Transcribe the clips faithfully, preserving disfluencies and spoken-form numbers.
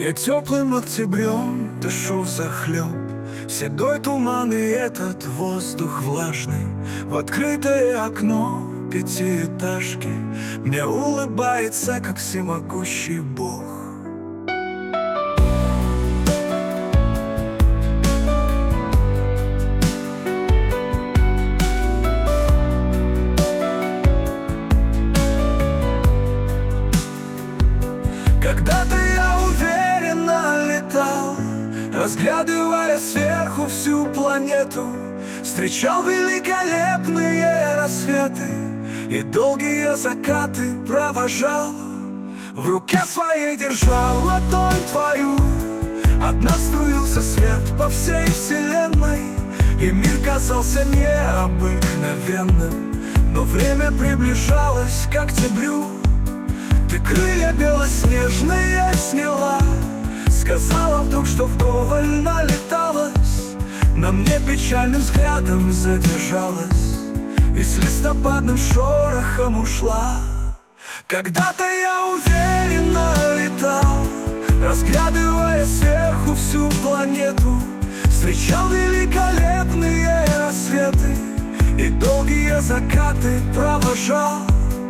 Я теплым октябрем дышу взахлеб, седой туман и этот воздух влажный. В открытое окно пятиэтажки мне улыбается, как всемогущий Бог. Когда-то я уверенно летал, разглядывая сверху всю планету, встречал великолепные рассветы и долгие закаты провожал. В руке своей держал ладонь твою, от нас струился свет по всей вселенной, и мир казался необыкновенным. Но время приближалось к октябрю. Ты крылья белоснежные сняла, сказала вдруг, что вдоволь налеталась, на мне печальным взглядом задержалась и с листопадным шорохом ушла. Когда-то я уверенно летал, разглядывая сверху всю планету, встречал великолепные рассветы и долгие закаты провожал.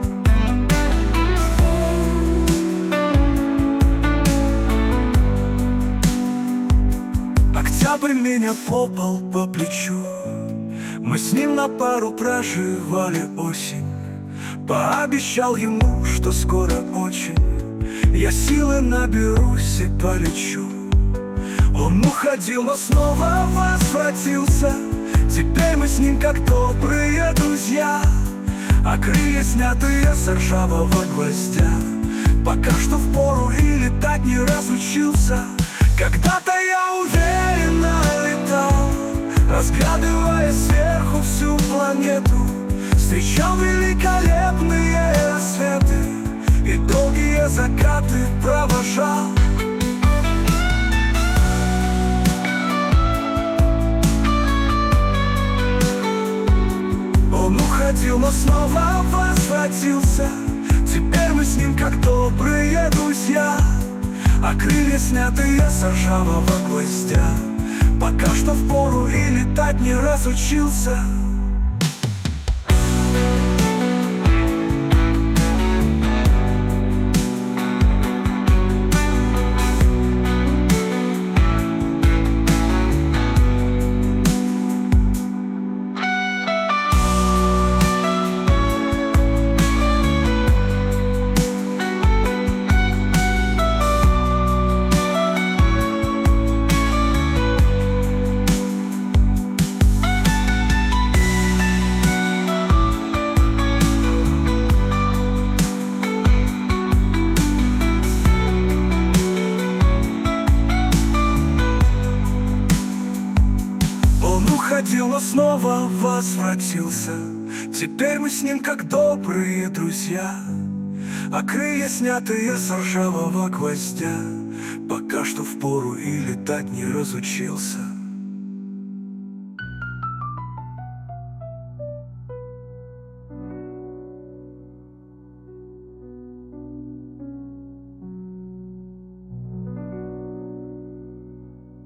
Октябрь меня попал по плечу, мы с ним на пару проживали осень. Пообещал ему, что скоро очень я силы наберусь и полечу. Он уходил, но снова возвратился. Теперь мы с ним как добрые друзья, а крылья снятые с ржавого гвоздя. Пока что впору и летать не разучился. Когда-то я уверенно летал, разглядывая сверху всю планету, встречал великолепные рассветы и долгие закаты провожал. Он уходил, но снова возвратился. Теперь мы с ним как добрые друзья, а крылья снятые с ржавого гвоздя. Пока что впору и летать не разучился. Уходил, но снова возвратился. Теперь мы с ним как добрые друзья, а крылья снятые с ржавого гвоздя. Пока что впору и летать не разучился.